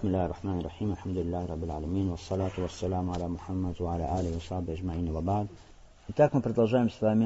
Бисмиллахи рахмани рахим, алхамдулиллахи раббил алямин, вассалату вассаляму аля Мухаммаду ва аля алихи ва сахбихи аджмаин ва ба'д. Итак, мы продолжаем с вами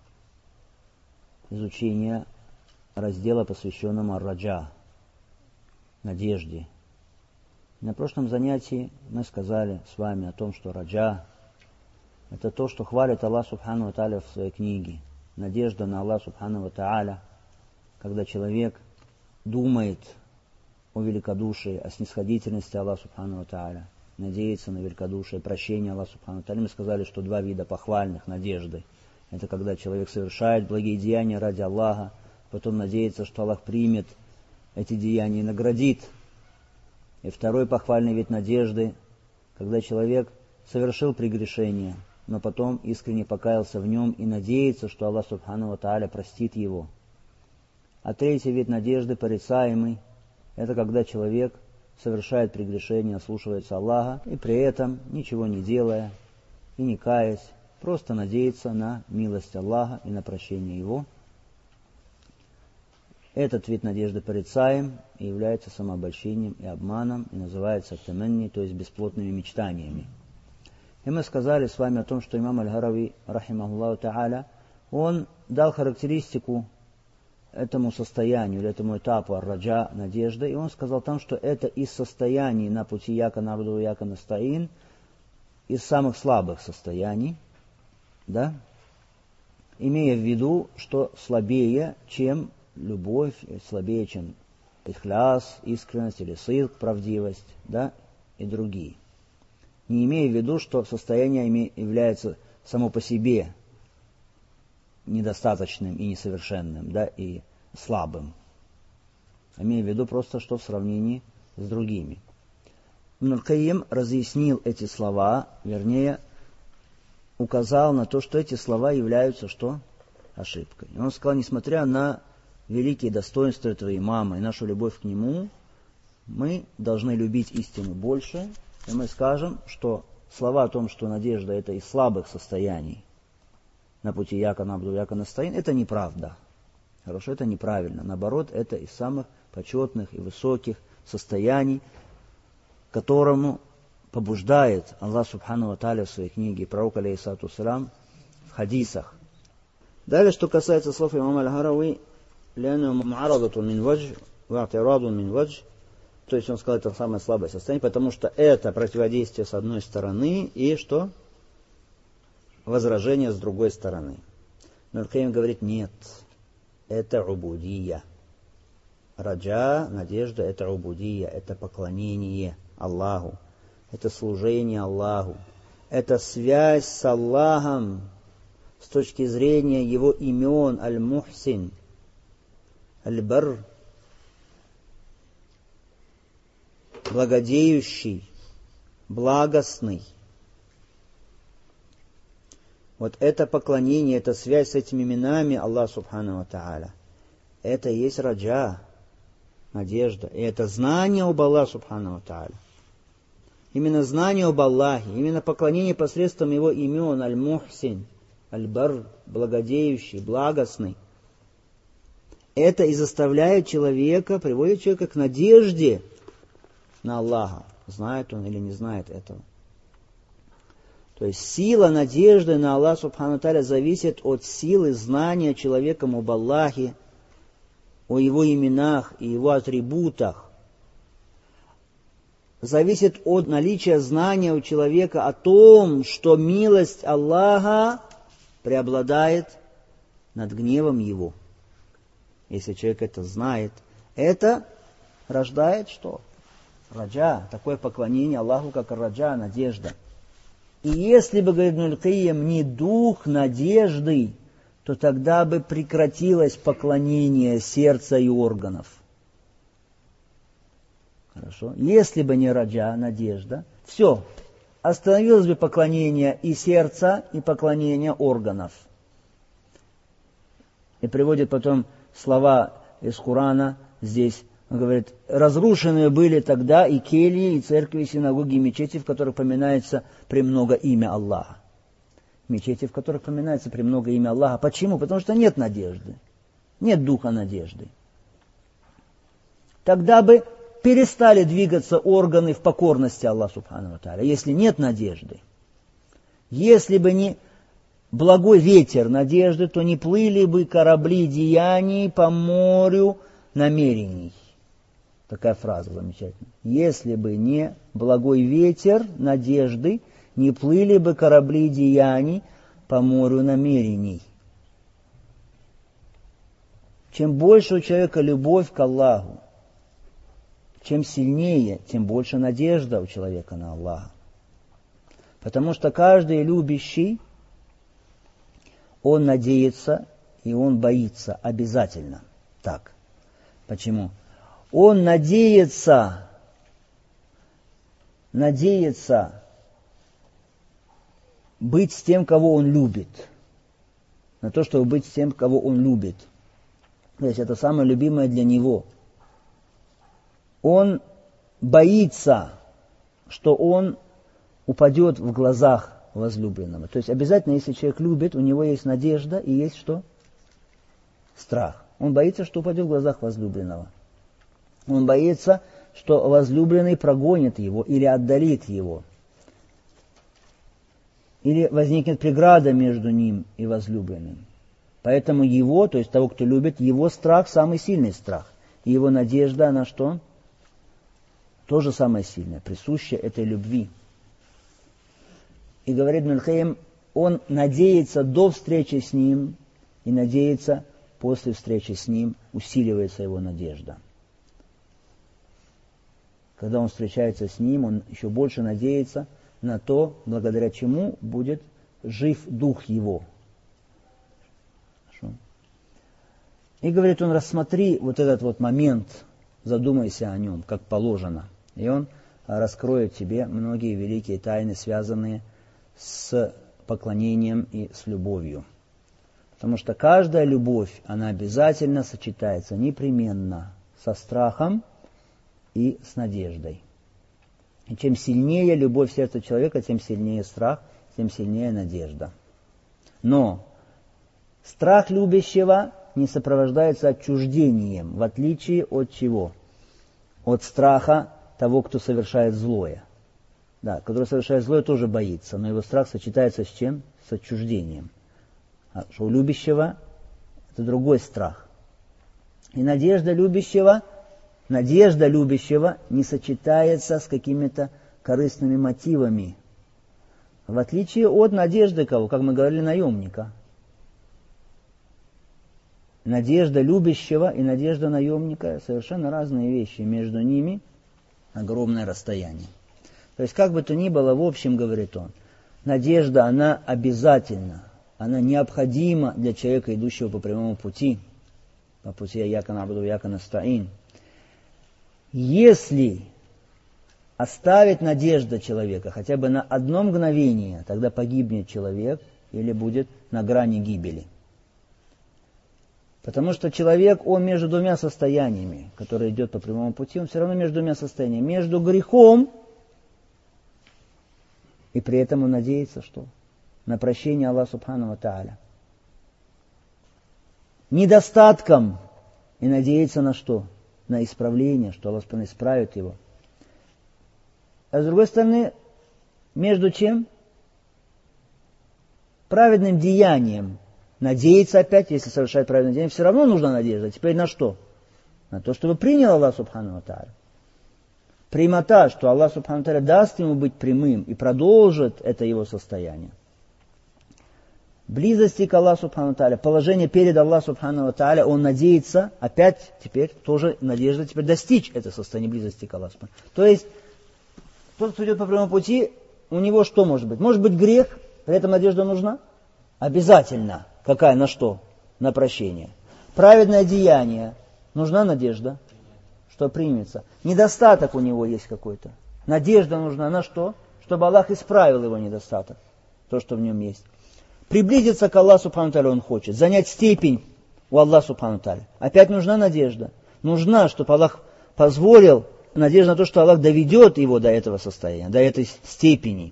изучение раздела, посвященного ар-раджа, надежде. На прошлом занятии мы сказали с вами о том, что раджа – это то, что хвалит Аллах Субхану ва Тааля в своей книге. Надежда на Аллах Субхану ва Тааля, когда человек думает о великодушии, о снисходительности Аллаха Субхану ва Тааля, надеется на великодушие, прощение Аллаха Субхану ва Тааля. Мы сказали, что два вида похвальных надежды. Это когда человек совершает благие деяния ради Аллаха, потом надеется, что Аллах примет эти деяния и наградит. И второй похвальный вид надежды, когда человек совершил прегрешение, но потом искренне покаялся в нем и надеется, что Аллах Субхану ва Тааля простит его. А третий вид надежды, порицаемый, это когда человек совершает прегрешение, ослушивается Аллаха и при этом, ничего не делая и не каясь, просто надеется на милость Аллаха и на прощение Его. Этот вид надежды порицаем и является самообольщением и обманом, и называется таманни, то есть бесплотными мечтаниями. И мы сказали с вами о том, что имам Аль-Харави, рахимахуллаху та'аля, он дал характеристику этому состоянию, или этому этапу ар-раджа, надежды, и он сказал там, что это из состояний на пути яка набду яка настаин, из самых слабых состояний, да, имея в виду, что слабее, чем любовь, слабее, чем ихляс, искренность или сидк, правдивость, да, и другие. Не имея в виду, что состояние является само по себе недостаточным и несовершенным, да, и слабым. Имея в виду просто, что в сравнении с другими. Ибн аль-Кайим разъяснил эти слова, вернее, указал на то, что эти слова являются что? Ошибкой. И он сказал, несмотря на великие достоинства этого имама и нашу любовь к нему, мы должны любить истину больше, и мы скажем, что слова о том, что надежда это из слабых состояний, на пути яка набду яка настаин, это неправда. Хорошо, это неправильно. Наоборот, это из самых почетных и высоких состояний, которому побуждает Аллах Субхану ва Тааля в своей книге, и пророк алейхиссалату вассалям в хадисах. Далее, что касается слов имама Аль-Харави, «Ляну му'арадатун мин вадж, ва'тирадун мин вадж», то есть он сказал, это самое слабое состояние, потому что это противодействие с одной стороны и что? Возражение с другой стороны. Но Аль-Каим говорит, нет, это убудия. Раджа, надежда, это убудия, это поклонение Аллаху, это служение Аллаху, это связь с Аллахом с точки зрения Его имен Аль-Мухсин, Аль-Бар, благодеющий, благостный. Вот это поклонение, это связь с этими именами Аллаха Субхану ва Тааля. Это и есть раджа, надежда. И это знание об Аллахе Субхану ва Тааля. Именно знание об Аллахе, именно поклонение посредством Его имен Аль-Мухсин, Аль-Бар, благодеющий, благостный. Это и заставляет человека, приводит человека к надежде на Аллаха. Знает он или не знает этого. То есть сила надежды на Аллаха Субхану Тааля зависит от силы знания человеком об Аллахе, о Его именах и Его атрибутах. Зависит от наличия знания у человека о том, что милость Аллаха преобладает над гневом Его. Если человек это знает, это рождает что? Раджа, такое поклонение Аллаху, как раджа, надежда. И если бы, говорит Ибн аль-Кайим, не дух надежды, то тогда бы прекратилось поклонение сердца и органов. Хорошо? Если бы не раджа, надежда, все, остановилось бы поклонение и сердца, и поклонение органов. И приводит потом слова из Корана здесь. Он говорит, разрушены были тогда и кельи, и церкви, и синагоги, и мечети, в которых поминается премного имя Аллаха. Мечети, в которых поминается премного имя Аллаха. Почему? Потому что нет надежды. Нет духа надежды. Тогда бы перестали двигаться органы в покорности Аллаху Субхану ва Тааля, если нет надежды. Если бы не благой ветер надежды, то не плыли бы корабли деяний по морю намерений. Такая фраза замечательная. Если бы не благой ветер надежды, не плыли бы корабли деяний по морю намерений. Чем больше у человека любовь к Аллаху, чем сильнее, тем больше надежда у человека на Аллаха. Потому что каждый любящий, он надеется и он боится обязательно. Так. Почему? Он надеется быть с тем, кого он любит. На то, чтобы быть с тем, кого он любит. То есть это самое любимое для него. Он боится, что он упадет в глазах возлюбленного. То есть обязательно, если человек любит, у него есть надежда и есть что? Страх. Он боится, что упадет в глазах возлюбленного. Он боится, что возлюбленный прогонит его или отдалит его. Или возникнет преграда между ним и возлюбленным. Поэтому его, то есть того, кто любит, его страх самый сильный страх. И его надежда, она что? Тоже самое сильное, присущее этой любви. И говорит Ибн аль-Кайим, он надеется до встречи с ним и надеется после встречи с ним, усиливается его надежда. Когда он встречается с ним, он еще больше надеется на то, благодаря чему будет жив дух его. Хорошо. И говорит он, рассмотри вот этот вот момент, задумайся о нем, как положено. И он раскроет тебе многие великие тайны, связанные с поклонением и с любовью. Потому что каждая любовь, она обязательно сочетается непременно со страхом и с надеждой. И чем сильнее любовь в сердце человека, тем сильнее страх, тем сильнее надежда. Но страх любящего не сопровождается отчуждением, в отличие от чего? От страха того, кто совершает злое. Да, который совершает злое, тоже боится, но его страх сочетается с чем? С отчуждением. А что у любящего это другой страх. И надежда любящего не сочетается с какими-то корыстными мотивами. В отличие от надежды кого, как мы говорили, наемника. Надежда любящего и надежда наемника совершенно разные вещи. Между ними огромное расстояние. То есть, как бы то ни было, в общем, говорит он, надежда, она обязательна, она необходима для человека, идущего по прямому пути, по пути Ияка на'буду ва ияка наста'ин. Если оставит надежда человека хотя бы на одно мгновение, тогда погибнет человек или будет на грани гибели. Потому что человек, он между двумя состояниями, который идет по прямому пути, он все равно между двумя состояниями. Между грехом, и при этом он надеется, что? На прощение Аллаха Субхану ва Тааля. Недостатком, и надеется на что? На исправление, что Аллах Субхану исправит его. А с другой стороны, между чем? Праведным деянием. Надеяться опять, если совершает праведное деяние, все равно нужна надежда. Теперь на что? На то, чтобы принял Аллах Субхану ва Тааля. Прямота, что Аллах Субхану ва Тааля даст ему быть прямым и продолжит это его состояние. Близости к Аллаху Субхану ва Тааля, положение перед Аллахом Субхану ва Тааля, он надеется, опять теперь тоже надежда теперь достичь это состояние близости к Аллаху Субхану ва Тааля. То есть, тот, кто идет по прямому пути, у него что может быть? Может быть грех, при этом надежда нужна? Обязательно. Какая? На что? На прощение. Праведное деяние. Нужна надежда, что примется. Недостаток у него есть какой-то. Надежда нужна на что? Чтобы Аллах исправил его недостаток. То, что в нем есть. Приблизиться к Аллаху Субхану ва Тааля он хочет. Занять степень у Аллаха Субхану ва Тааля. Опять нужна надежда. Нужна, чтобы Аллах позволил, надежда на то, что Аллах доведет его до этого состояния, до этой степени.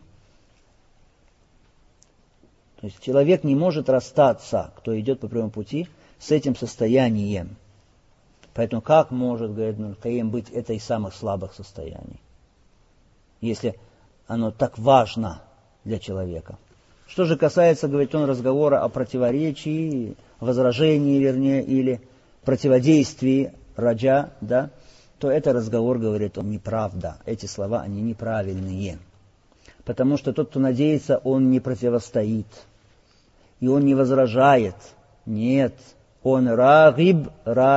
То есть человек не может расстаться, кто идет по прямому пути, с этим состоянием. Поэтому как может, говорит Ибн Кайим, быть это из самых слабых состояний, если оно так важно для человека? Что же касается, говорит он, разговора о противоречии, возражении, вернее, или противодействии раджа, да, то это разговор, говорит он, неправда. Эти слова, они неправильные. Потому что тот, кто надеется, он не противостоит. И он не возражает. Нет, он рагиб.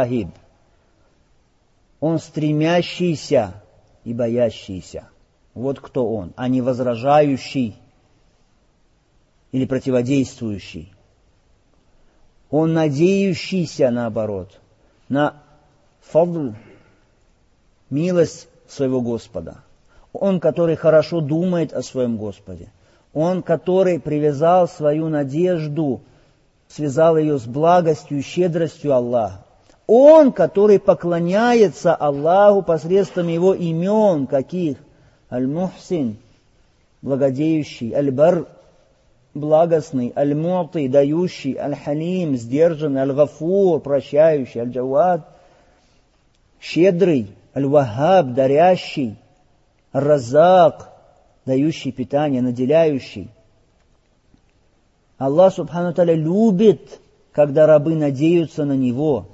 Он стремящийся и боящийся. Вот кто он, а не возражающий или противодействующий. Он надеющийся, наоборот, на фадл, милость своего Господа. Он, который хорошо думает о своем Господе. Он, который привязал свою надежду, связал ее с благостью и щедростью Аллаха. Он, который поклоняется Аллаху посредством его имен, каких? Аль-Мухсин, благодеющий, Аль-Бар, благостный, Аль-Му'ти, дающий, Аль-Халим, сдержанный, Аль-Гафур, прощающий, Аль-Джавад, щедрый, Аль-Вахаб, дарящий, Аль-Разак, дающий питание, наделяющий. Аллах Субхану Тааля любит, когда рабы надеются на Него.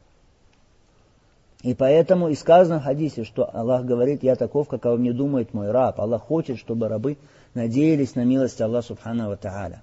И поэтому и сказано в хадисе, что Аллах говорит: «Я таков, какого мне думает мой раб». Аллах хочет, чтобы рабы надеялись на милость Аллаха Субхану Тааля.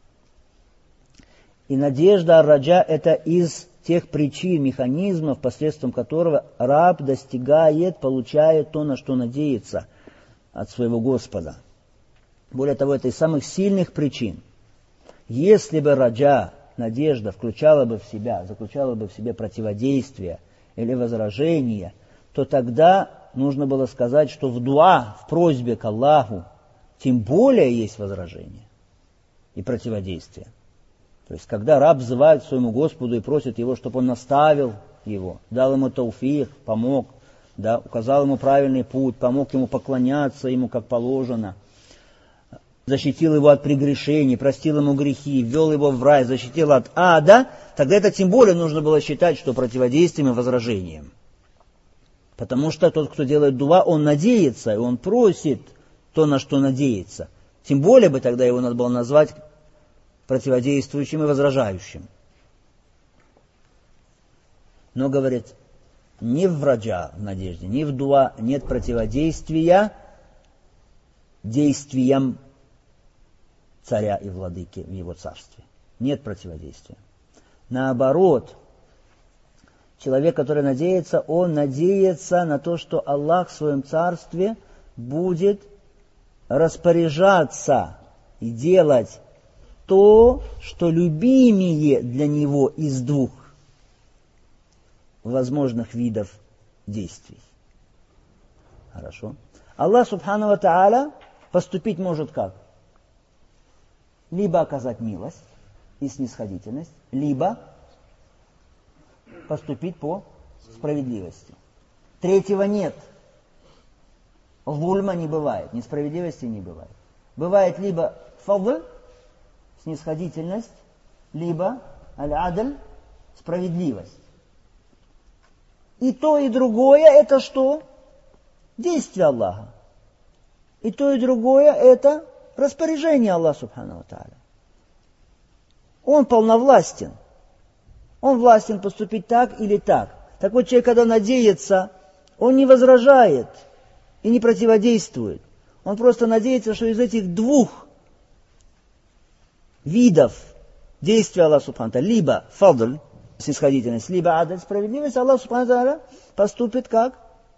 И надежда ар-раджа – это из тех причин, механизмов, посредством которого раб достигает, получает то, на что надеется от своего Господа. Более того, это из самых сильных причин. Если бы раджа, надежда, заключала бы в себе противодействие или возражение, то тогда нужно было сказать, что в дуа, в просьбе к Аллаху, тем более есть возражение и противодействие. То есть, когда раб взывает к своему Господу и просит его, чтобы он наставил его, дал ему тауфик, помог, да, указал ему правильный путь, помог ему поклоняться ему как положено, защитил его от прегрешений, простил ему грехи, ввел его в рай, защитил от ада, тогда это тем более нужно было считать, что противодействием и возражением. Потому что тот, кто делает дуа, он надеется, и он просит то, на что надеется. Тем более бы тогда его надо было назвать противодействующим и возражающим. Но, говорит, ни в раджа, в надежде, ни в дуа нет противодействия действиям царя и владыки в его царстве. Нет противодействия. Наоборот, человек, который надеется, он надеется на то, что Аллах в своем царстве будет распоряжаться и делать то, что любимее для него из двух возможных видов действий. Хорошо. Аллах Субхану ва Тааля поступить может как? Либо оказать милость и снисходительность, либо поступить по справедливости. Третьего нет. Зульма не бывает, несправедливости не бывает. Бывает либо фадл, снисходительность, либо аль-адль, справедливость. И то, и другое это что? Действие Аллаха. И то, и другое это распоряжение Аллаха Субхану ва Тааля. Он полновластен. Он властен поступить так или так. Так вот, человек, когда надеется, он не возражает и не противодействует. Он просто надеется, что из этих двух видов действия Аллаха Субхану ва Тааля, либо фадл, снисходительность, либо адль, справедливость, Аллах Субхану ва Тааля поступит как?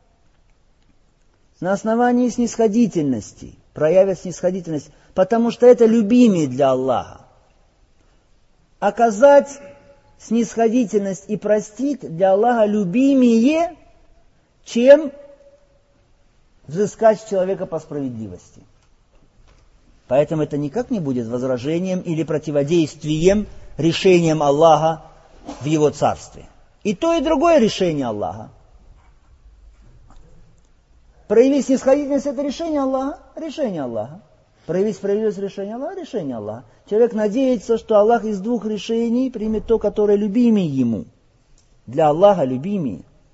На основании снисходительности, проявит снисходительность, потому что это любимее для Аллаха. Оказать снисходительность и простить для Аллаха любимее, чем взыскать с человека по справедливости. Поэтому это никак не будет возражением или противодействием решением Аллаха в Его царстве. И то, и другое решение Аллаха. Проявить снисходительность – это решение Аллаха, решение Аллаха. Проявить справедливость – решение Аллаха, решение Аллаха. Человек надеется, что Аллах из двух решений примет то, которое любимее ему. Для Аллаха любимее.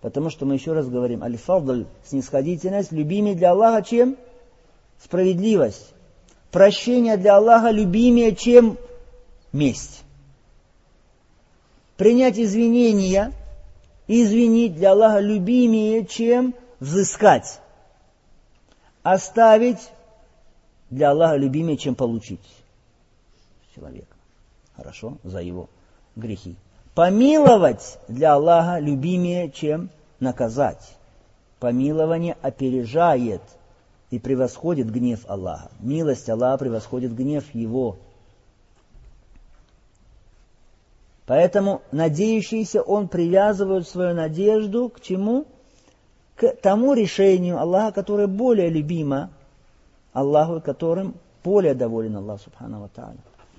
Потому что мы еще раз говорим, аль-фадль, снисходительность, любимее для Аллаха, чем справедливость. Прощение для Аллаха любимее, чем месть. Принять извинения и извинить для Аллаха любимее, чем взыскать. Оставить для Аллаха любимее, чем получить человека. Хорошо? За его грехи. Помиловать для Аллаха любимее, чем наказать. Помилование опережает и превосходит гнев Аллаха. Милость Аллаха превосходит гнев Его. Поэтому надеющиеся, он привязывает свою надежду к чему? К тому решению Аллаха, которое более любимо Аллаху, которым более доволен Аллах Субхану ва Тааля.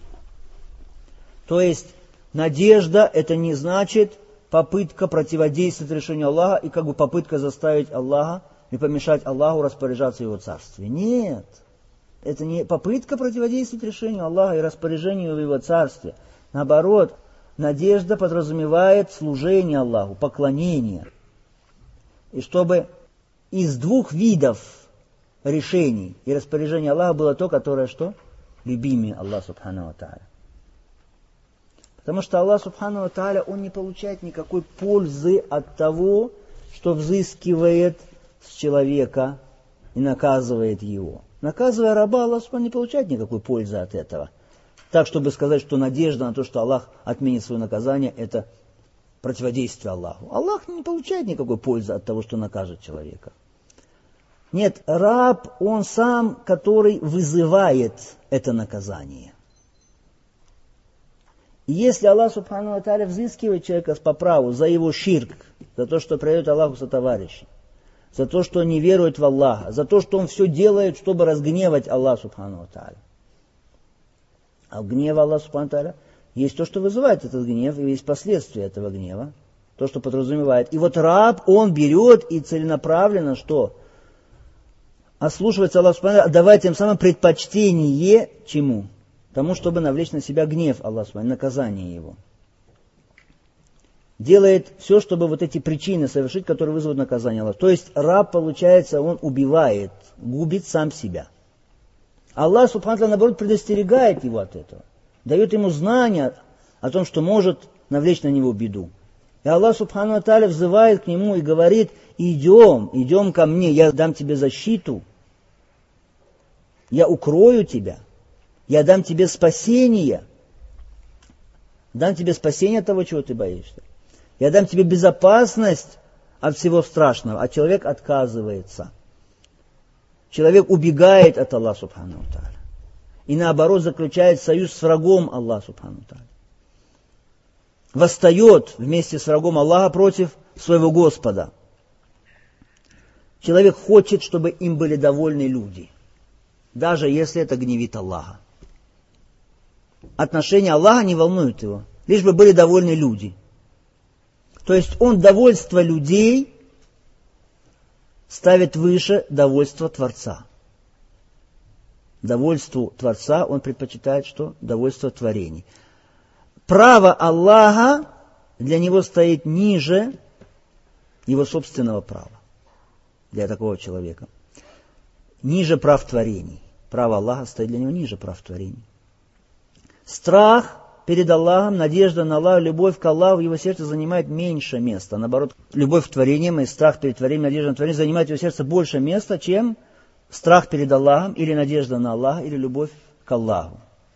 То есть, надежда это не значит попытка противодействовать решению Аллаха и как бы попытка заставить Аллаха и помешать Аллаху распоряжаться в Его царстве. Нет. Это не попытка противодействовать решению Аллаха и распоряжению в Его царстве. Наоборот, надежда подразумевает служение Аллаху, поклонение. И чтобы из двух видов решений и распоряжения Аллаха было то, которое что? Любимее Аллах Субхану ва Тааля. Потому что Аллах Субхану ва Тааля, Он не получает никакой пользы от того, что взыскивает с человека и наказывает его. Наказывая раба, Аллах Субхану не получает никакой пользы от этого. Так, чтобы сказать, что надежда на то, что Аллах отменит свое наказание, это противодействие Аллаху. Аллах не получает никакой пользы от того, что накажет человека. Нет, раб, он сам, который вызывает это наказание. И если Аллах Субхану ва Тааля взыскивает человека по праву за его ширк, за то, что предает Аллаху сотоварищей, за то, что он не верует в Аллаха, за то, что он все делает, чтобы разгневать Аллаха Субхану ва Тааля. А в гневе Аллаха Субхану ва Тааля есть то, что вызывает этот гнев, и есть последствия этого гнева, то, что подразумевает. И вот раб, он берет и целенаправленно что? Ослушивается Аллаха Субхану ва Тааля, давая тем самым предпочтение чему? Тому, чтобы навлечь на себя гнев Аллаха Субхану ва Тааля, наказание его. Делает все, чтобы вот эти причины совершить, которые вызовут наказание Аллаха. То есть раб, получается, он убивает, губит сам себя. Аллах Субхану ва Тааля, наоборот, предостерегает его от этого. Дает ему знания о том, что может навлечь на него беду. И Аллах Субхану ва Тааля взывает к нему и говорит: идем ко мне, я дам тебе защиту, я укрою тебя, я дам тебе спасение. Дам тебе спасение от того, чего ты боишься. Я дам тебе безопасность от всего страшного. А человек отказывается. Человек убегает от Аллаха Субхану ва Тааля. И наоборот заключает союз с врагом Аллаха Субхану ва Тааля. Восстает вместе с врагом Аллаха против своего Господа. Человек хочет, чтобы им были довольны люди. Даже если это гневит Аллаха. Отношения Аллаха не волнуют его. Лишь бы были довольны люди. То есть он довольство людей ставит выше довольства Творца. Довольству Творца он предпочитает что? Довольство творений. Право Аллаха для него стоит ниже его собственного права. Для такого человека. Ниже прав творений. Право Аллаха стоит для него ниже прав творений. Страх перед Аллахом, надежда на Аллаха, любовь к Аллаху в его сердце занимает меньше места. Наоборот, любовь к творениям и страх перед творением, надежда на творение занимает в его сердце больше места, чем страх перед Аллахом, или надежда на Аллаха, или любовь к Аллаху.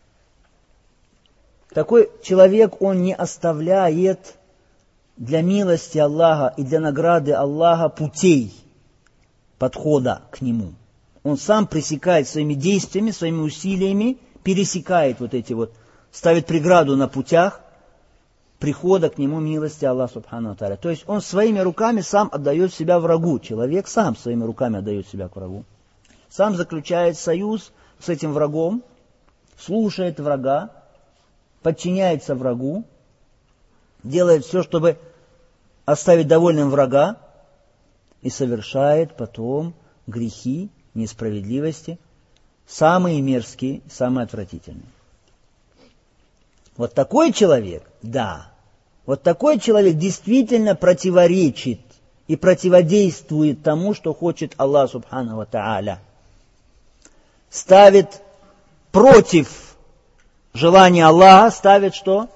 Такой человек, он не оставляет для милости Аллаха и для награды Аллаха путей подхода к нему. Он сам пресекает своими действиями, своими усилиями, пересекает вот эти вот, ставит преграду на путях прихода к нему милости Аллаха Субхану ва Тааля. То есть он своими руками сам отдает себя врагу. Человек сам своими руками отдает себя к врагу. Сам заключает союз с этим врагом, слушает врага, подчиняется врагу, делает все, чтобы оставить довольным врага, и совершает потом грехи, несправедливости, самые мерзкие, самые отвратительные. Вот такой человек, да, вот такой человек действительно противоречит и противодействует тому, что хочет Аллах Субхану ва Тааля. Ставит против желания Аллаха, ставит что?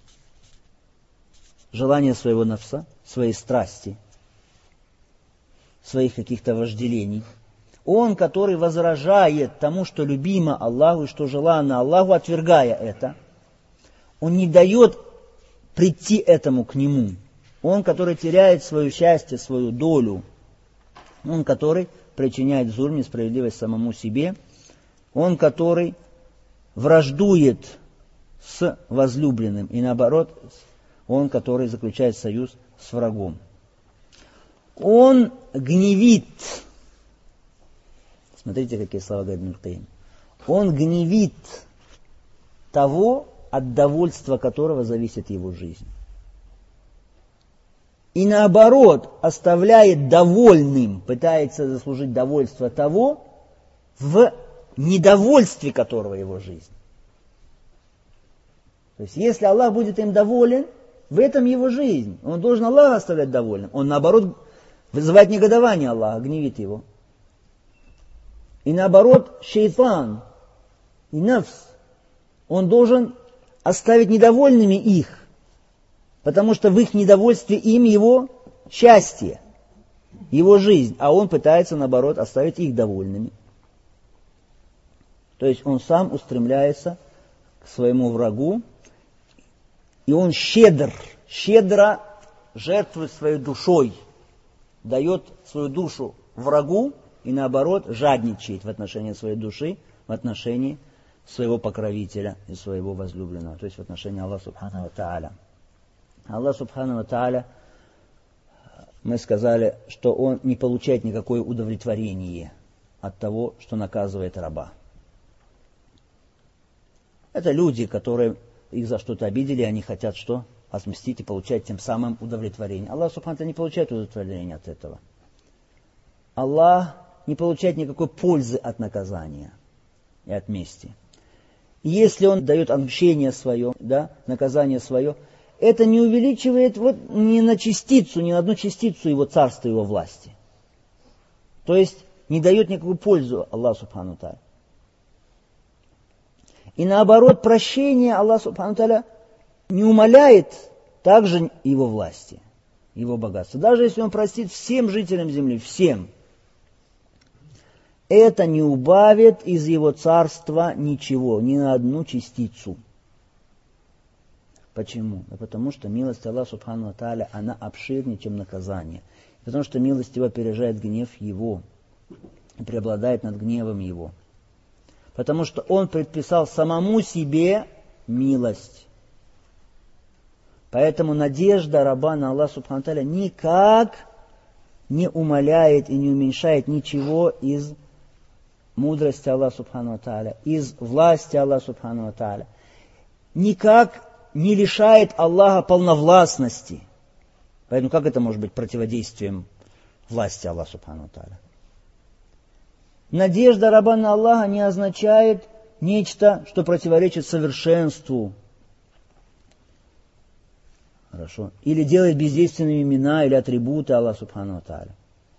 Желание своего нафса, своей страсти, своих каких-то вожделений. Он, который возражает тому, что любимо Аллаху и что желанно Аллаху, отвергая это, он не дает прийти этому к нему. Он, который теряет свое счастье, свою долю. Он, который причиняет зулм, несправедливость самому себе. Он, который враждует с возлюбленным. И наоборот, он, который заключает союз с врагом. Он гневит. Смотрите, какие слова говорит Ибн Кайим. Он гневит того, от довольства которого зависит его жизнь. И наоборот, оставляет довольным, пытается заслужить довольство того, в недовольстве которого его жизнь. То есть, если Аллах будет им доволен, в этом его жизнь. Он должен Аллаха оставлять довольным. Он, наоборот, вызывает негодование Аллаха, гневит его. И наоборот, шейтан и нафс, он должен оставить недовольными их, потому что в их недовольстве им его счастье, его жизнь, а он пытается, наоборот, оставить их довольными. То есть он сам устремляется к своему врагу, и он щедро жертвует своей душой, дает свою душу врагу, и наоборот, жадничает в отношении своей души, в отношении своего покровителя и своего возлюбленного, то есть в отношении Аллаха Субхану ва Тааля. Аллах Субхану ва Тааля, мы сказали, что Он не получает никакое удовлетворение от того, что наказывает раба. Это люди, которые их за что-то обидели, они хотят что? Отмстить и получать тем самым удовлетворение. Аллах Субхану ва Тааля не получает удовлетворения от этого. Аллах не получает никакой пользы от наказания и от мести. И если Он дает отмщение свое, наказание свое, это не увеличивает ни на частицу, ни на одну частицу Его царства, Его власти. То есть не дает никакую пользу Аллаху Субхану Тааля. И наоборот, прощение Аллаха Субхану Тааля не умаляет также Его власти, Его богатства. Даже если Он простит всем жителям земли, всем, это не убавит из Его царства ничего, ни на одну частицу. Почему? Да потому что милость Аллаха Субхану ва Тааля, она обширнее, чем наказание. Потому что милость Его опережает гнев Его и преобладает над гневом Его. Потому что Он предписал самому себе милость. Поэтому надежда раба на Аллаха Субхану ва Тааля никак не умаляет и не уменьшает ничего из мудрости Аллаха Субхану ва Тааля, из власти Аллаха Субхану ва Тааля. Никак не лишает Аллаха полновластности. Поэтому как это может быть противодействием власти Аллаха Субхану ва Тааля? Надежда раба на Аллаха не означает нечто, что противоречит совершенству. Хорошо. Или делает бездейственными имена или атрибуты Аллаха Субхану ва Тааля.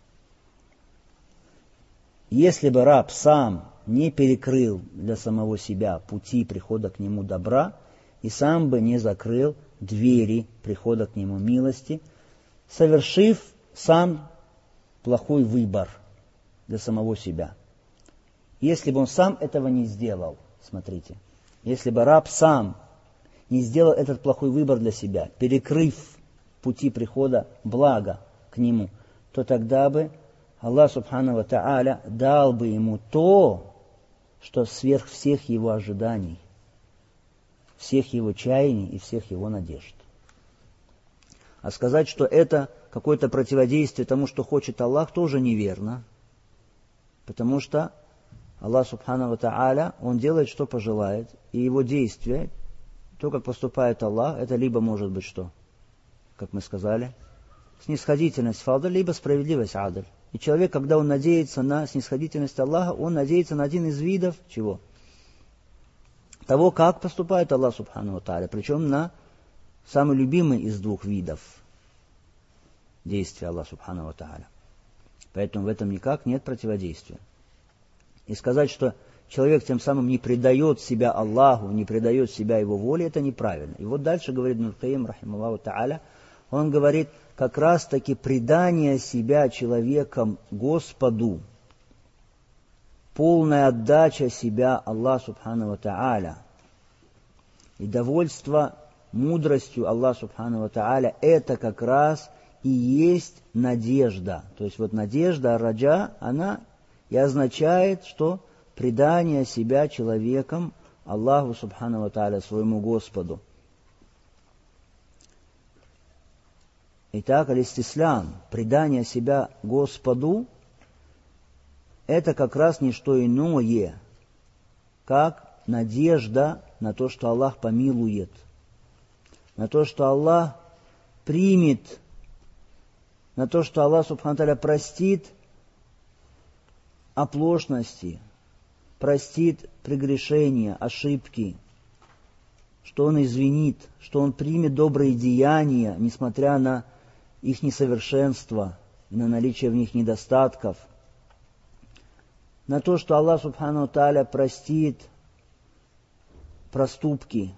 Если бы раб сам не перекрыл для самого себя пути прихода к нему добра, и сам бы не закрыл двери прихода к нему милости, совершив сам плохой выбор для самого себя. Если бы он сам этого не сделал, смотрите, если бы раб сам не сделал этот плохой выбор для себя, перекрыв пути прихода блага к нему, то тогда бы Аллах Субхану ва Тааля дал бы ему то, что сверх всех его ожиданий, всех его чаяний и всех его надежд. А сказать, что это какое-то противодействие тому, что хочет Аллах, тоже неверно. Потому что Аллах Субхану ва Тааля, Он делает, что пожелает, и Его действия, то, как поступает Аллах, это либо может быть что? Как мы сказали, снисходительность фадл, либо справедливость адль. И человек, когда он надеется на снисходительность Аллаха, он надеется на один из видов чего? Того, как поступает Аллах Субхану ва Тааля, причем на самый любимый из двух видов. действия Аллаха Субхану ва Тааля. Поэтому в этом никак нет противодействия. И сказать, что человек тем самым не предает себя Аллаху, не предает себя Его воле, это неправильно. И вот дальше говорит Ибн Аль-Кайим, рахималлаху тааля, он говорит, как раз таки предание себя человеком Господу, полная отдача себя Аллаху Субхану ва Тааля и довольство мудростью Аллаха Субхану ва Тааля, это как раз и есть надежда. То есть вот надежда, раджа, она и означает, что предание себя человеком Аллаху Субхану ва Тааля, своему Господу. Итак, аль-истислям, предание себя Господу, это как раз не что иное, как надежда на то, что Аллах помилует, на то, что Аллах примет, на то, что Аллах Субхану ва Тааля простит оплошности, простит прегрешения, ошибки, что Он извинит, что Он примет добрые деяния, несмотря на их несовершенство и на наличие в них недостатков, на то, что Аллах Субхану ва Тааля простит проступки.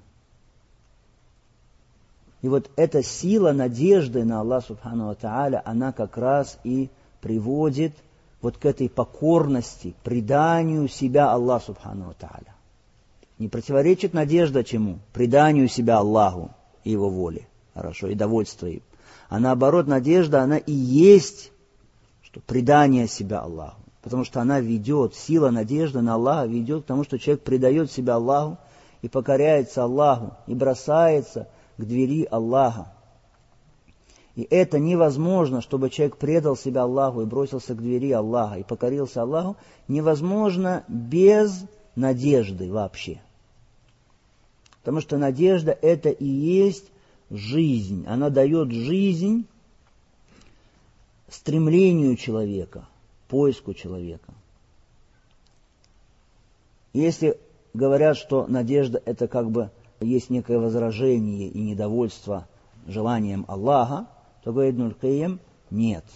И вот эта сила надежды на Аллаха Субхану ва Тааля, она как раз и приводит вот к этой покорности, преданию себя Аллаху Субхану ва Тааля. Не противоречит надежда чему? Преданию себя Аллаху и Его воле. Хорошо, и довольство им. А наоборот, надежда, она и есть что предание себя Аллаху. Потому что она ведет, сила надежды на Аллаха ведет к тому, что человек предает себя Аллаху и покоряется Аллаху, и бросается к двери Аллаха. И это невозможно, чтобы человек предал себя Аллаху и бросился к двери Аллаха и покорился Аллаху, невозможно без надежды вообще. Потому что надежда это и есть жизнь. Она дает жизнь стремлению человека, поиску человека. Если говорят, что надежда это как бы есть некое возражение и недовольство желанием Аллаха, то говорит Ибн Аль-Кайим, нет.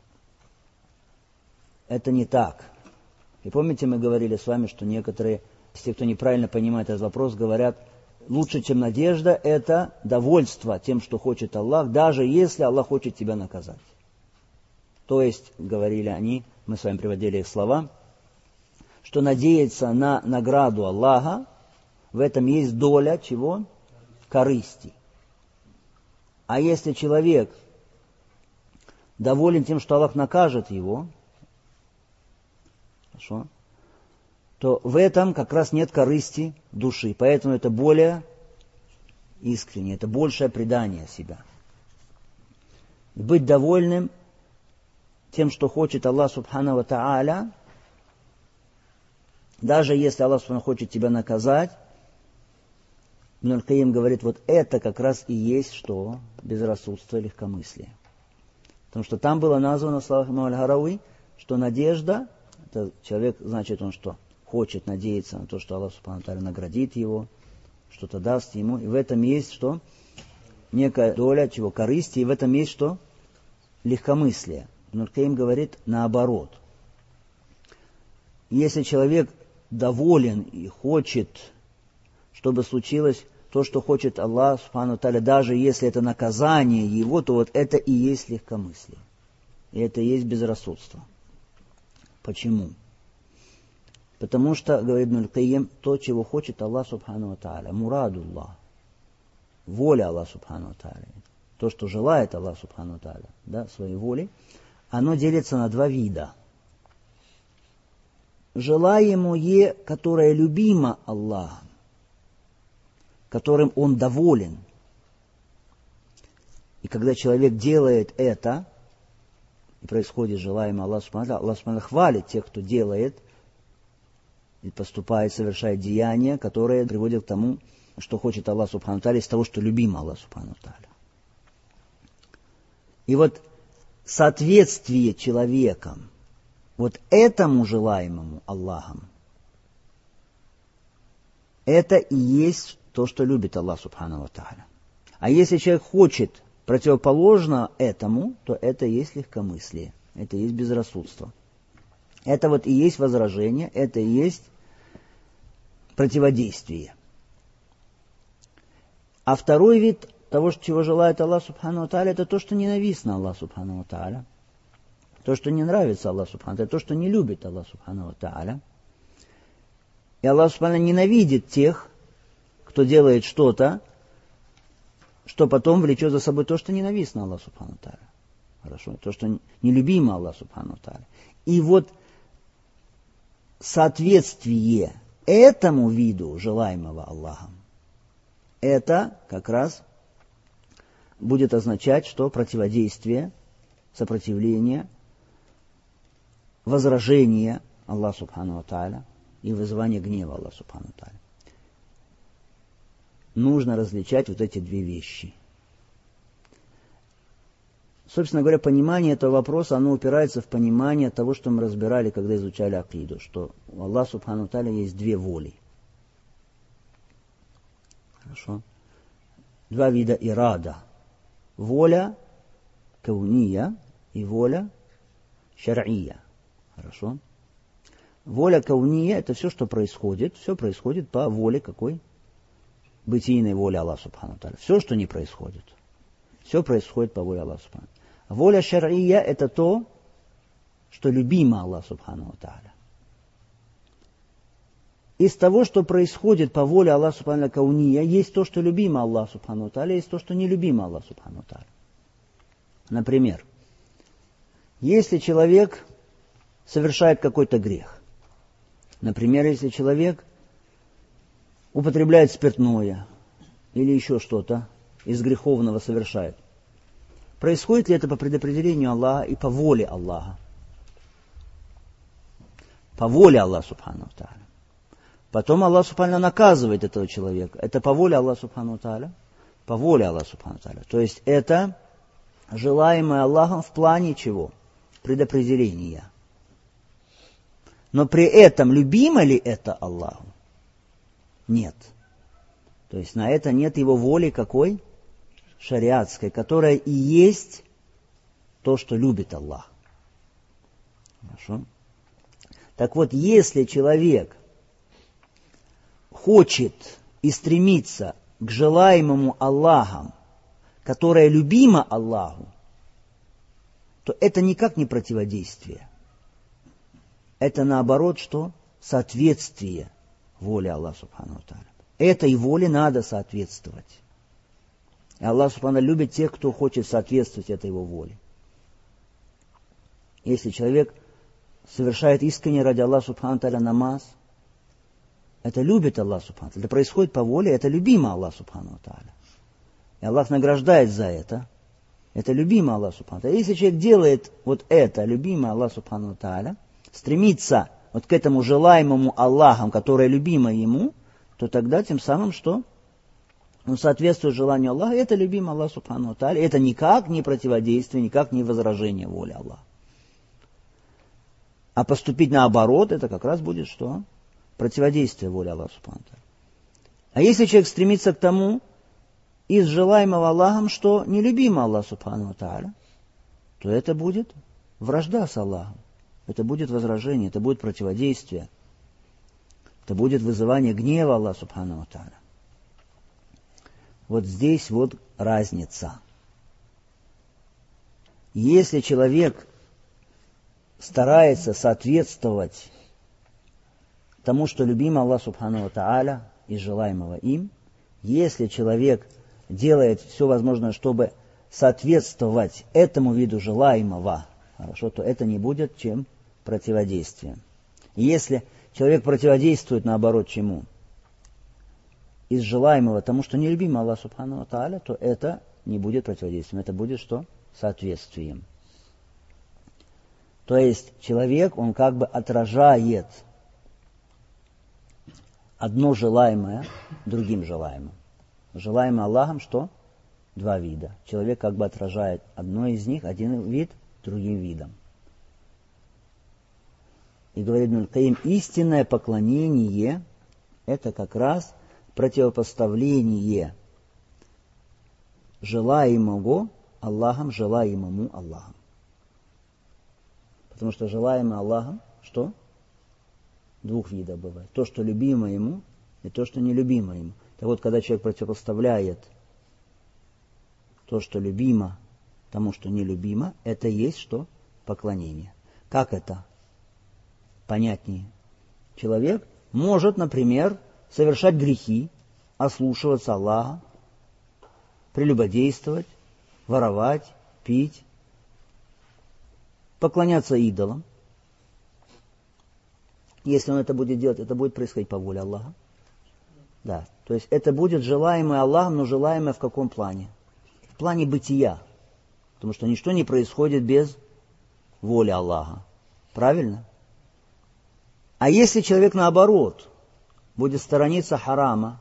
Это не так. И помните, мы говорили с вами, что некоторые, те, кто неправильно понимает этот вопрос, говорят, лучше, чем надежда, это довольство тем, что хочет Аллах, даже если Аллах хочет тебя наказать. То есть, говорили они, мы с вами приводили их слова, что надеяться на награду Аллаха, в этом есть доля чего? Корысти. А если человек доволен тем, что Аллах накажет его, хорошо, то в этом как раз нет корысти души. Поэтому это более искренне, это большее предание себя. И быть довольным тем, что хочет Аллах Субхану ва Тааля, даже если Аллах Субхану хочет тебя наказать, Ибн Аль-Кайим говорит, вот это как раз и есть что? Безрассудство и легкомыслие. Потому что там было названо в словах имама Аль-Гарауи, что надежда, это человек, значит он что? Хочет надеяться на то, что Аллах Субхану ва Тааля наградит его, что-то даст ему. И в этом есть что? Некая доля чего? Корысти. И в этом есть что? Легкомыслие. Ибн Аль-Кайим говорит наоборот. Если человек доволен и хочет, чтобы случилось то, что хочет Аллах Субхану ва Тааля, даже если это наказание его, то вот это и есть легкомыслие. И это и есть безрассудство. Почему? Потому что, говорит Ибн Аль-Кайим, то, чего хочет Аллах Субхану ва Тааля, мурадуллах, воля Аллаха Субхану ва Тааля, то, что желает Аллах Субхану ва Тааля, да, своей воли, оно делится на два вида. Желаемое, которое любимо Аллахом, которым Он доволен. И когда человек делает это, и происходит желаемое Аллах Субхану ва Тааля, Аллах Субхану ва Тааля хвалит тех, кто делает и поступает, совершает деяния, которые приводят к тому, что хочет Аллах Субхану ва Тааля, из того, что любимо Аллах Субхану ва Тааля. И вот соответствие человеком вот этому желаемому Аллахом, это и есть то, что любит Аллах Субхану ва Тааля. А если человек хочет противоположно этому, то это и есть легкомыслие, это и есть безрассудство. Это вот и есть возражение, это и есть противодействие. А второй вид того, чего желает Аллах Субхану ва Тааля, это то, что ненавистно Аллах Субхану ва Тааля, то, что не нравится Аллах Субхану ва Тааля, то, что не любит Аллах Субхану ва Тааля. И Аллах Субхану ненавидит тех, кто делает что-то, что потом влечет за собой то, что ненавистно Аллах Субхану ва Тааля. Хорошо, то, что нелюбимо Аллах Субхану ва Тааля. И вот соответствие этому виду желаемого Аллахом, это как раз будет означать, что противодействие, сопротивление, возражение Аллаху Субхану ва Тааля и вызывание гнева Аллаха Субхану ва Тааля. Нужно различать вот эти две вещи. Собственно говоря, понимание этого вопроса, оно упирается в понимание того, что мы разбирали, когда изучали акиду, что у Аллаха Субхану ва Тааля есть две воли. Хорошо? Два вида ирада. Воля кауния и воля шар'ия. Хорошо? Воля кауния — это все, что происходит. Все происходит по воле какой? Бытийной воле Аллаха Субхану ва Тааля. Все, что не происходит. Все происходит по воле Аллаха Субхану ва Тааля. Воля шар'ия — это то, что любимо Аллаху Субхану ва Тааля. Из того, что происходит по воле Аллаха Субхану ва Тааля кауния, есть то, что любимо Аллаху Субхану ва Тааля, есть то, что нелюбимо Аллаху Субхану ва Тааля. Например, если человек совершает какой-то грех, например, если человек употребляет спиртное или еще что-то из греховного совершает, происходит ли это по предопределению Аллаха и по воле Аллаха? По воле Аллаха Субхану ва Тааля. Потом Аллах Субхану наказывает этого человека. Это по воле Аллаха Субхану ва Тааля? По воле Аллаха Субхану ва Тааля. То есть это желаемое Аллахом в плане чего? Предопределения. Но при этом любимо ли это Аллаху? Нет. То есть на это нет его воли какой? Шариатской, которая и есть то, что любит Аллах. Хорошо? Так вот, если человек хочет и стремится к желаемому Аллахом, которое любимо Аллаху, то это никак не противодействие. Это наоборот, что? Соответствие воле Аллаха Субхану ва Тааля. Этой воле надо соответствовать. И Аллах Субхану ва Тааля любит тех, кто хочет соответствовать этой его воле. Если человек совершает искренне ради Аллаха Субхану ва Тааля намаз, это любит Аллах Субхану ва Тааля. Это происходит по воле, это любимо Аллах Субхану ва Тааля. И Аллах награждает за это. Это любимо Аллах Субхану ва Тааля. Если человек делает вот это, любимо Аллах Субхану ва Тааля, стремится вот к этому желаемому Аллахом, которое любимо ему, то тогда тем самым что? Он соответствует желанию Аллаха, это любимо Аллах Субхану ва Тааля. Это никак не противодействие, никак не возражение воли Аллаха. А поступить наоборот, это как раз будет что? Противодействие воли Аллаха Субхану ва Тааля. А если человек стремится к тому, из желаемого Аллахом, что нелюбимо Аллах Субхану ва Тааля, то это будет вражда с Аллахом. Это будет возражение, это будет противодействие. Это будет вызывание гнева Аллаха Субхану ва Тааля. Вот здесь вот разница. Если человек старается соответствовать тому, что любимо Аллах Субхану ва Тааля и желаемого им, если человек делает все возможное, чтобы соответствовать этому виду желаемого, хорошо, то это не будет чем противодействием. Если человек противодействует, наоборот, чему? Из желаемого тому, что нелюбимо Аллах Субхану ва Тааля, то это не будет противодействием. Это будет что? Соответствием. То есть человек, он как бы отражает одно желаемое другим желаемым. Желаемое Аллахом что? Два вида. Человек как бы отражает одно из них, один вид другим видом. И говорит Ибн аль-Каим, истинное поклонение – это как раз противопоставление желаемого Аллахом, желаемому Аллахом. Потому что желаемое Аллахом, что? Двух видов бывает. То, что любимо ему, и то, что нелюбимо ему. Так вот, когда человек противопоставляет то, что любимо, тому, что нелюбимо, это есть что? Поклонение. Как это? Понятнее. Человек может, например, совершать грехи, ослушиваться Аллаха, прелюбодействовать, воровать, пить, поклоняться идолам. Если он это будет делать, это будет происходить по воле Аллаха. Да. То есть это будет желаемое Аллахом, но желаемое в каком плане? В плане бытия. Потому что ничто не происходит без воли Аллаха. Правильно? А если человек наоборот будет сторониться харама,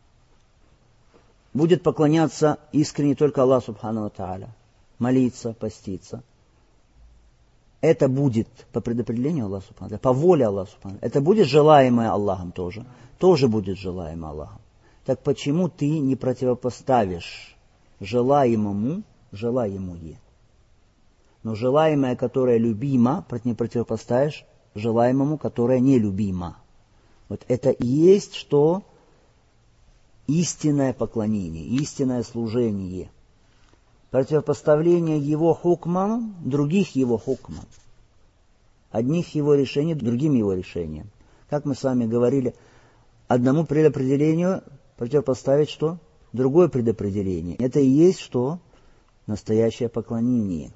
будет поклоняться искренне только Аллаху Субхану ва Тааля, молиться, поститься, это будет по предопределению Аллаха Субхану ва Тааля, по воле Аллаха Субхану ва Тааля. Это будет желаемое Аллахом тоже. Тоже будет желаемое Аллахом. Так почему ты не противопоставишь желаемому желаемое? Но желаемое, которое любимо, не противопоставишь желаемому, которое нелюбимо. Вот это и есть что? Истинное поклонение, истинное служение. Противопоставление его хукмам, других его хукмам. Одних его решений, другим его решениям. Как мы с вами говорили, одному предопределению противопоставить что? Другое предопределение. Это и есть что? Настоящее поклонение.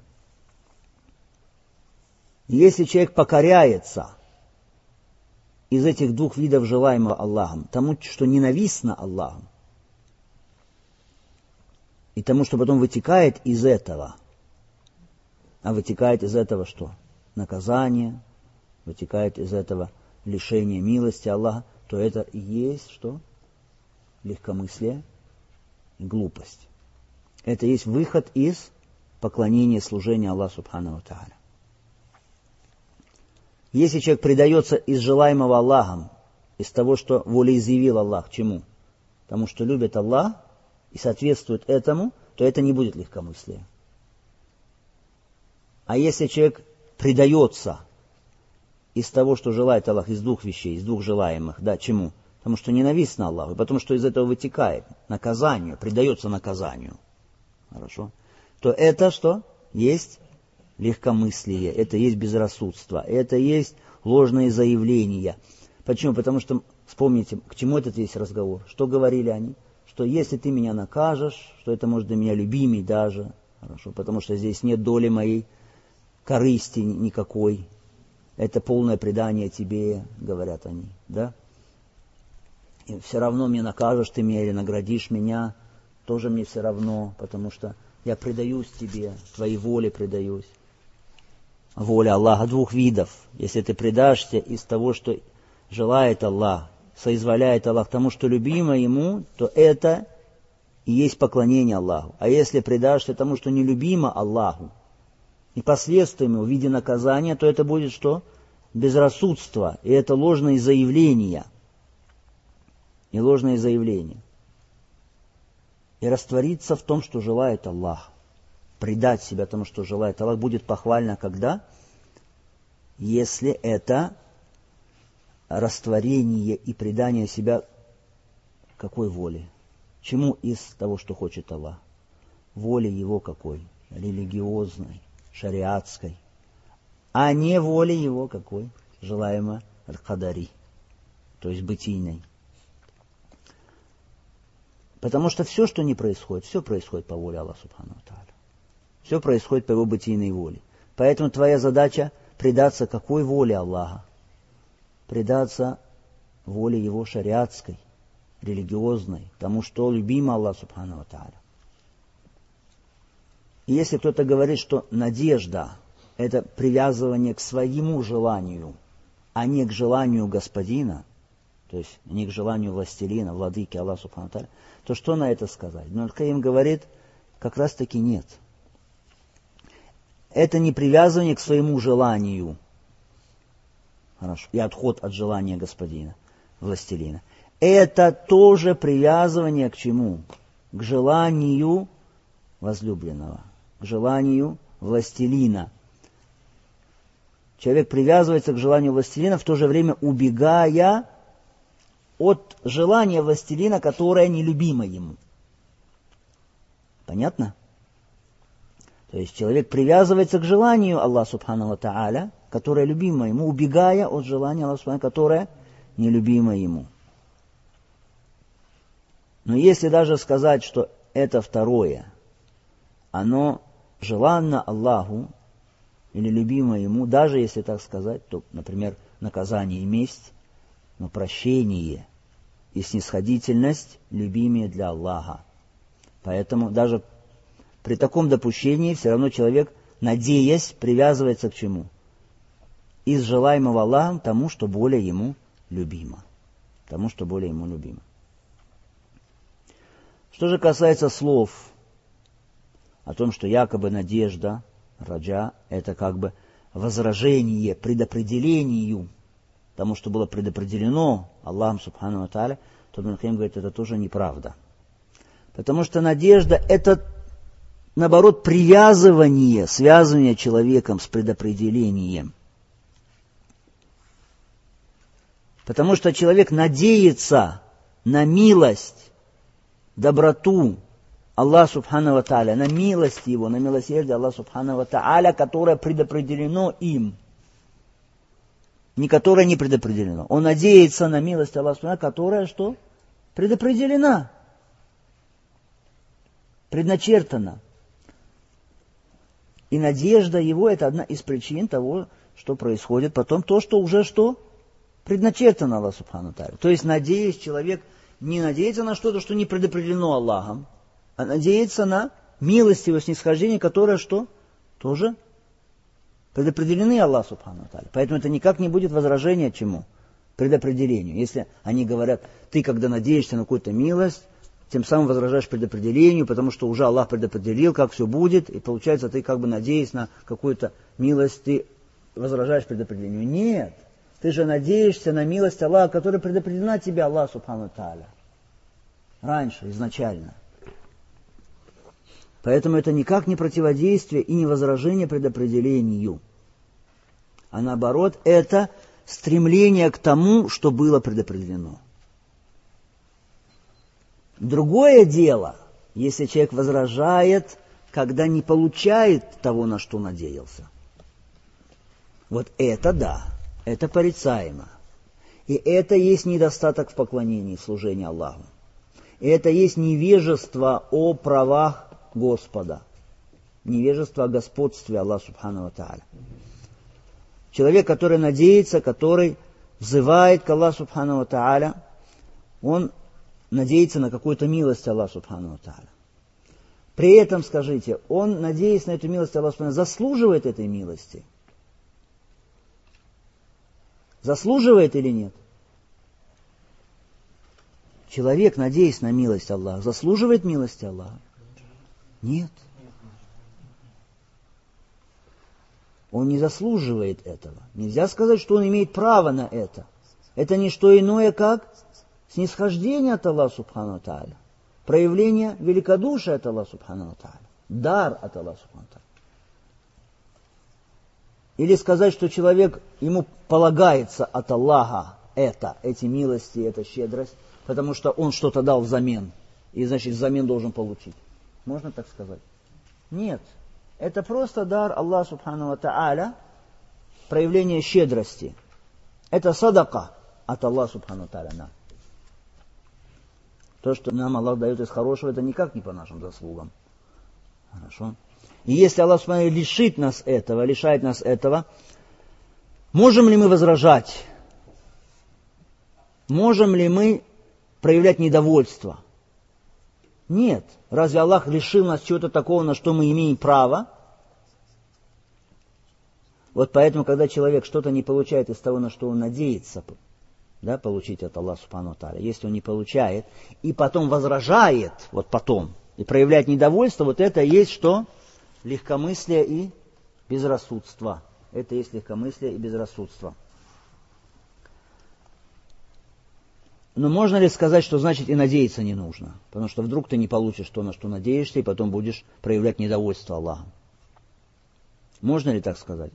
Если человек покоряется из этих двух видов желаемого Аллахом, тому, что ненавистно Аллаху, и тому, что потом вытекает из этого, а вытекает из этого что? Наказание, вытекает из этого лишение милости Аллаха, то это и есть что? Легкомыслие и глупость. Это есть выход из поклонения и служения Аллаху Субхану ва Тааля. Если человек предается из желаемого Аллахом, из того, что волеизъявил Аллах, чему? Тому, что любит Аллах и соответствует этому, то это не будет легкомыслие. А если человек предается из того, что желает Аллах, из двух вещей, из двух желаемых, да, чему? Потому что ненавистно Аллаху, и потому что из этого вытекает наказанию, предается наказанию. Хорошо? То это что? Есть легкомыслие, это есть безрассудство, это есть ложные заявления. Почему? Потому что, вспомните, к чему этот весь разговор. Что говорили они? Что если ты меня накажешь, что это может для меня любимый даже, хорошо, потому что здесь нет доли моей корысти никакой. Это полное предание тебе, говорят они, да? И все равно мне накажешь ты меня или наградишь меня, тоже мне все равно, потому что я предаюсь тебе, твоей воле предаюсь. Воля Аллаха двух видов. Если ты предашься из того, что желает Аллах, соизволяет Аллах тому, что любимо Ему, то это и есть поклонение Аллаху. А если предашься тому, что нелюбимо Аллаху, и последствиями в виде наказания, то это будет что? Безрассудство. И это ложные заявления. И ложные заявления. И раствориться в том, что желает Аллах. Предать себя тому, что желает Аллах, будет похвально, когда? Если это растворение и предание себя какой воле? Чему из того, что хочет Аллах? Воле Его какой? Религиозной, шариатской. А не воле Его какой? Желаемо аль-кадари, то есть бытийной. Потому что все, что не происходит, все происходит по воле Аллаха Субхану ва Тааля. Все происходит по Его бытийной воле. Поэтому твоя задача предаться какой воле Аллаха? Предаться воле Его шариатской, религиозной, тому, что любимо Аллах Субхану ва Тааля. И если кто-то говорит, что надежда – это привязывание к своему желанию, а не к желанию Господина, то есть не к желанию властелина, владыки Аллаха Субхану ва Тааля, то что на это сказать? Но Аль-Каим говорит, как раз таки нет. Это не привязывание к своему желанию. Хорошо. И отход от желания Господина, властелина. Это тоже привязывание к чему? К желанию возлюбленного. к желанию властелина. Человек привязывается к желанию властелина, в то же время убегая от желания властелина, которое нелюбимо ему. Понятно? То есть человек привязывается к желанию Аллаха Субхану ва Тааля, которое любимо ему, убегая от желания Аллаха Субхану, которое нелюбимо ему. Но если даже сказать, что это второе, оно желанно Аллаху или любимо ему, даже если так сказать, то, например, наказание и месть, но прощение и снисходительность любимее для Аллаха. Поэтому даже при таком допущении все равно человек, надеясь, привязывается к чему? Из желаемого Аллахом тому, что более ему любимо. Тому, что более ему любимо. Что же касается слов о том, что якобы надежда, раджа, это как бы возражение предопределению тому, что было предопределено Аллахом Субхану ва Тааля, то Ибн Кайим говорит, это тоже неправда. Потому что надежда – это, наоборот, привязывание, связывание человеком с предопределением. Потому что человек надеется на милость, доброту Аллаха Субхану ва Тааля, на милость Его, на милосердие Аллаха Субхану ва Тааля, которое предопределено им, не которое не предопределено. Он надеется на милость Аллаха Субхану ва Тааля, которая что? Предопределена, предначертана. И надежда его – это одна из причин того, что происходит потом, то, что уже что? Предначертано Аллаху Субхану ва Тааля. То есть, надеясь, человек не надеется на что-то, что не предопределено Аллахом, а надеется на милость его снисхождение, которое что? Тоже предопределены Аллаху Субхану ва Тааля. Поэтому это никак не будет возражение чему? Предопределению. Если они говорят, ты когда надеешься на какую-то милость, тем самым возражаешь предопределению, потому что уже Аллах предопределил, как все будет, и получается, ты как бы надеясь на какую-то милость, ты возражаешь предопределению. Нет. Ты же надеешься на милость Аллаха, которая предопределена тебе, Аллах Субхану ва Тааля. Раньше, изначально. Поэтому это никак не противодействие и не возражение предопределению. А наоборот, это стремление к тому, что было предопределено. Другое дело, если человек возражает, когда не получает того, на что надеялся. Вот это да, это порицаемо. И это есть недостаток в поклонении, в служении Аллаху. И это есть невежество о правах Господа. Невежество о господстве Аллаха Субхану ва Тааля. Человек, который надеется, который взывает к Аллаху Субхану ва Тааля, он надеется на какую-то милость Аллаха Субхану ва Тааля. При этом, скажите, он, надеясь на эту милость Аллаха Субхану ва Тааля, заслуживает этой милости? Заслуживает или нет? Человек, надеясь на милость Аллаха, заслуживает милости Аллаха? Нет. Он не заслуживает этого. Нельзя сказать, что он имеет право на это. Это не что иное, как снисхождение от Аллаха Субхану ва Тааля, проявление великодушия от Аллаха Субхану ва Тааля, дар от Аллаха Субхану ва Тааля. Или сказать, что человек, ему полагается от Аллаха эти милости, эта щедрость, потому что он что-то дал взамен, и значит взамен должен получить. Можно так сказать? Нет. Это просто дар Аллаха Субхану ва Тааля, проявление щедрости. Это садака от Аллаха Субхану ва Тааля нам. То, что нам Аллах дает из хорошего, это никак не по нашим заслугам. Хорошо? И если Аллах Субхану ва Тааля лишает нас этого, можем ли мы возражать? Можем ли мы проявлять недовольство? Нет. Разве Аллах лишил нас чего-то такого, на что мы имеем право? Вот поэтому, когда человек что-то не получает из того, на что он надеется, да, получить от Аллаха Субхану ва Тааля, если он не получает, и потом возражает, вот потом, и проявляет недовольство, вот это есть что? Легкомыслие и безрассудство. Это есть легкомыслие и безрассудство. Но можно ли сказать, что значит и надеяться не нужно? Потому что вдруг ты не получишь то, на что надеешься, и потом будешь проявлять недовольство Аллахом. Можно ли так сказать?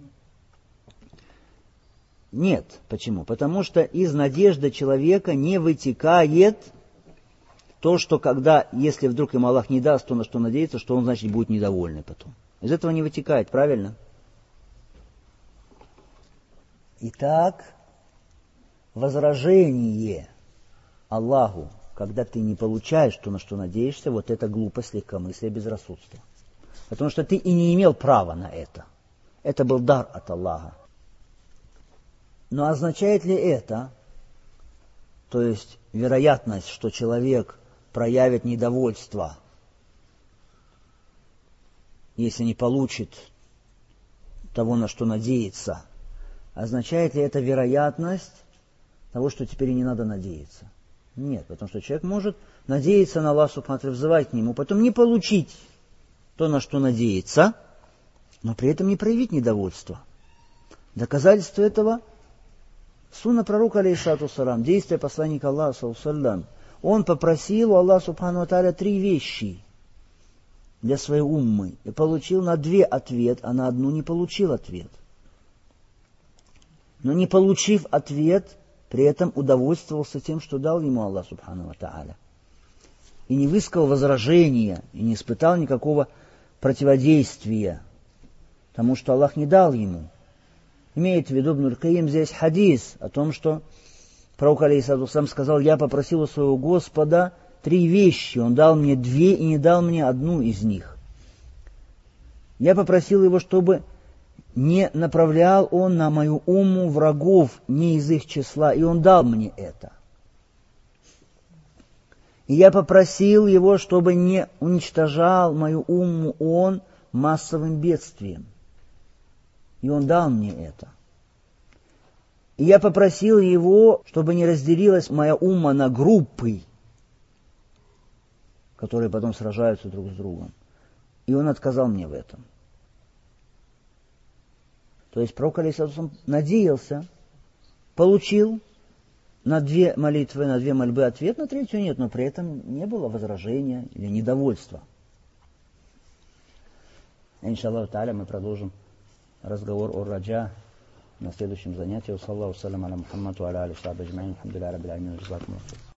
Нет. Почему? Потому что из надежды человека не вытекает то, что если вдруг ему Аллах не даст то, на что надеется, что он, значит, будет недовольный потом. Из этого не вытекает, правильно? Итак, возражение Аллаху, когда ты не получаешь то, на что надеешься, вот это глупость, легкомыслие, безрассудство. Потому что ты и не имел права на это. Это был дар от Аллаха. Но означает ли это, то есть вероятность, что человек проявит недовольство, если не получит того, на что надеется, означает ли это вероятность того, что теперь и не надо надеяться? Нет, потому что человек может надеяться на Аллаха Субхану ва Тааля, взывать к Нему, потом не получить то, на что надеется, но при этом не проявить недовольство. Доказательство этого сунна пророка, алейхиссалату вассалям, действия посланника Аллаха, саллаллаху алейхи ва саллям. Он попросил у Аллаха Субхану ва Тааля 3 вещи для своей уммы и получил на 2 ответ, а на одну не получил ответ. Но не получив ответ, при этом удовольствовался тем, что дал ему Аллах Субхану ва Тааля. И не высказал возражения, и не испытал никакого противодействия тому, что Аллах не дал ему. Имеет в виду Ибн аль-Каим здесь хадис о том, что пророк алейхиссалату вассалям сказал: я попросил у своего Господа 3 вещи, он дал мне 2 и не дал мне одну из них. Я попросил его, чтобы не направлял он на мою умму врагов не из их числа, и он дал мне это. И я попросил его, чтобы не уничтожал мою умму он массовым бедствием, и он дал мне это. И я попросил его, чтобы не разделилась моя умма на группы, которые потом сражаются друг с другом, и он отказал мне в этом. То есть пророк алейхиссалату вассалям надеялся, получил на 2 молитвы, на 2 мольбы ответ, на 3-ю нет, но при этом не было возражения или недовольства. Иншаллаху тааля мы продолжим разговор о раджа на следующем занятии. Саллаллаху алейхи ва саллям аля Мухаммаду ва аля алихи ва сахбихи аджмаин. Алхамдулиллахи раббил аламин.